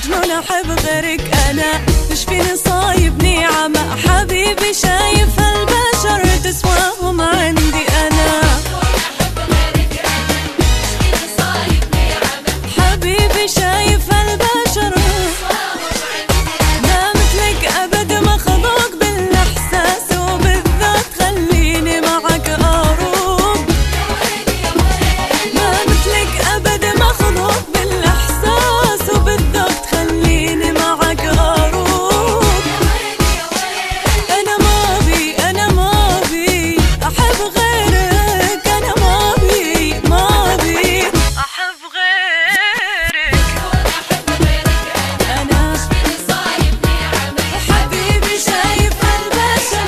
مجنون احب غيرك انا، ايش فيني صايبني عمى حبيبي شايف هالبشر تسواهم عندي انا. حبيبي شايف هالبشر ما مثلك ابد مخلوق بالاحساس وبالذات خليني معك اروق. ما مثلك ابد مخلوق بالاحساس وبالذات خليني معك اروق. انا ما بي احب غيرك، انا ما بي احب غيرك. انا حبيبي شايف البشر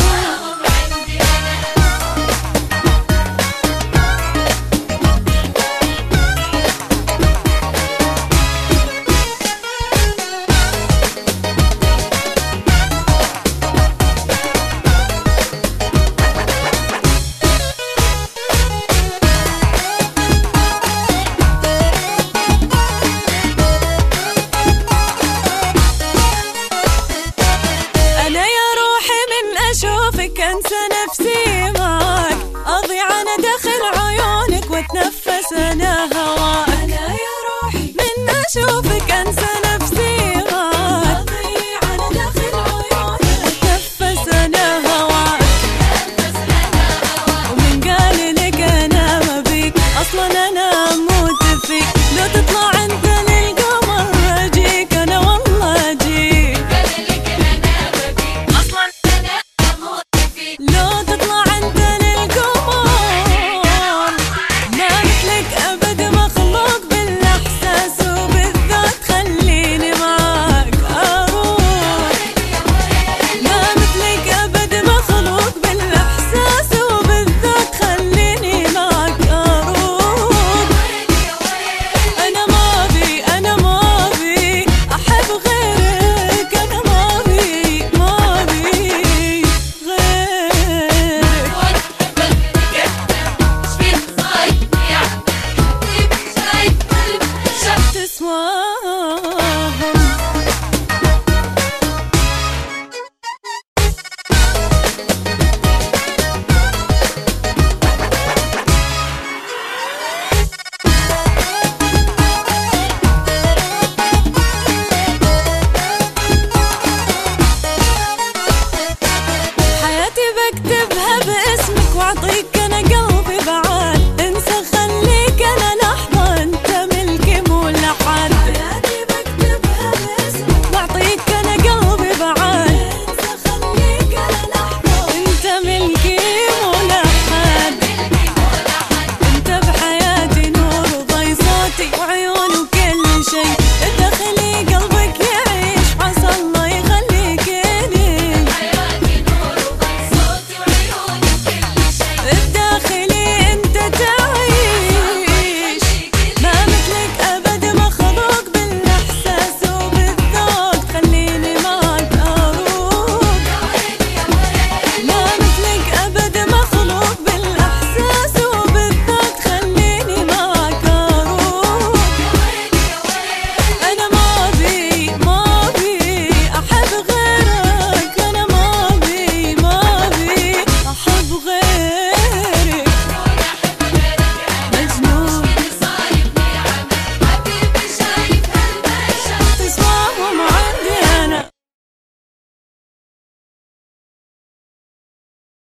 اشوفك انسى نفسي معاك، اضيع انا داخل عيونك واتنفس انا هواك. انا يا روحي من اشوفك انسى نفسي معاك، اضيع انا داخل عيونك واتنفس انا هواك. ومن قال لك انا ما بيك اصلا انا اموت فيك، لو تطلع انت للقمر اجيك انا والله اجيك. لو تطلع انت للقمر ما مثلك ابد مخلوق بالاحساس وبالذات خليني معاك اروح. ما مثلك ابد مخلوق بالاحساس وبالذات خليني معاك اروح. انا ما بي احب غيرك، انا ما بي حياتي بكتبها باسمك واعطيك انا قلبي بعاد، انسى خليك انا لحظة انت ملكي مو لحد. حياتي بكتبها باسمك واعطيك انا قلبي بعاد، انسى خليك انا لحظة انت ملكي مو لحد. انت بحياتي نور وضي صوتي وعيون وكل شي، داخلي قلبي